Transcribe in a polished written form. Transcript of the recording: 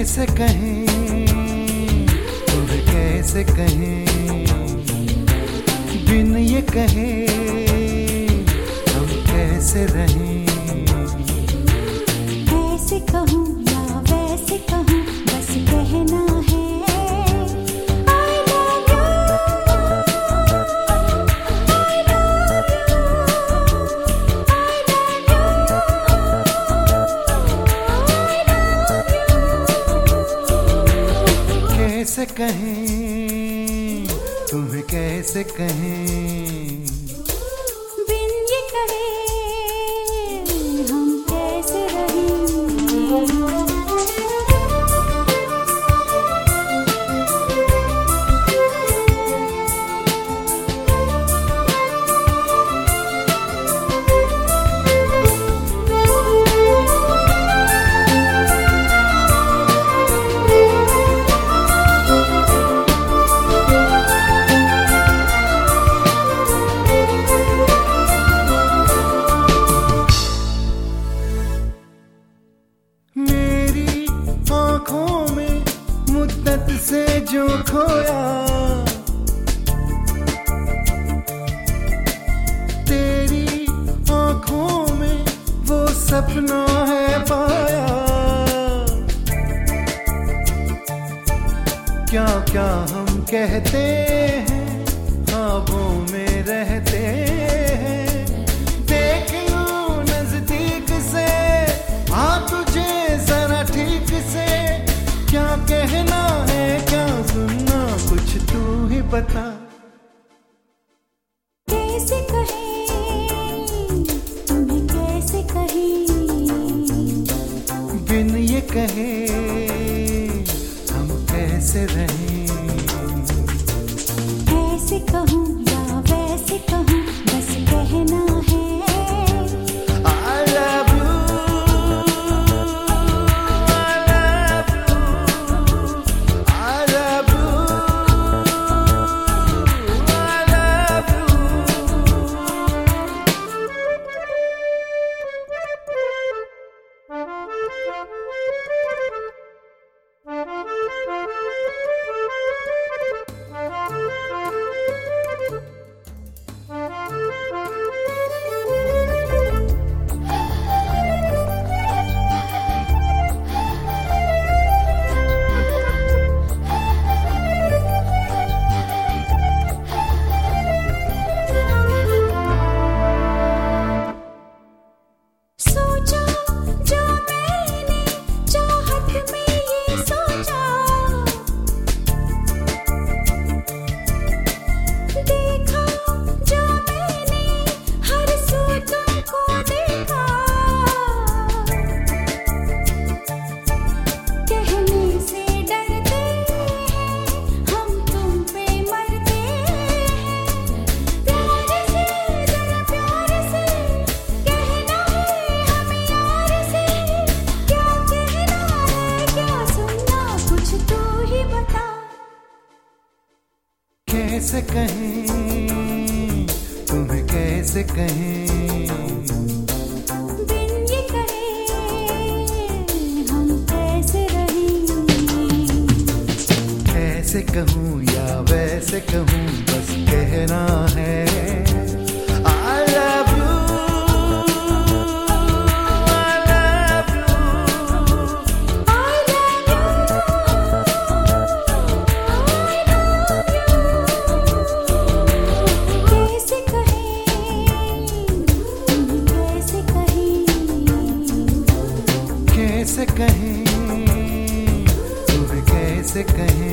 कैसे कहें, तुम्हें कैसे कहें, बिन ये कहे हम कैसे रहें। ऐसे कहूँ या वैसे कहूँ, बस कहना है I love you, I love you, कैसे कहें, तुम्हें कैसे कहें, बिन ये कहे हम कैसे रहें। आँखों में मुद्दत से जो खोया, तेरी आँखों में वो सपना है पाया। क्या क्या हम कहते हैं, ख्वाबों में रहते हैं, देख लूं नजदीक से, आ तुझे जरा ठीक से, क्या कहना है क्या सुनना, कुछ तू ही बता। कैसे कहें, तुम्हें कैसे कहें, बिन ये कहे हम कैसे रहें। ऐसे कहूँ या वैसे कहूँ, बस कहना है I love you, I love you, I love सोचा जो मैंने चाहत में ये सोचा, देखा जो मैंने हर सू तुमको देखा, कहने से डरते हैं हम तुम पे मरते हैं, प्यार से जरा प्यार से कहना है हमें यार से, क्या कहना है क्या सुनना, कुछ तू ही बता। कैसे कहें, तुम्हें कैसे कहें, बिन ये कहे हम कैसे रहें। कैसे कहूँ या वैसे कहूँ, बस कहना है I love you, I love you, I love you, कैसे कहें, तुम्हें कैसे कहें, कैसे कहें, तुम्हें कैसे कहें।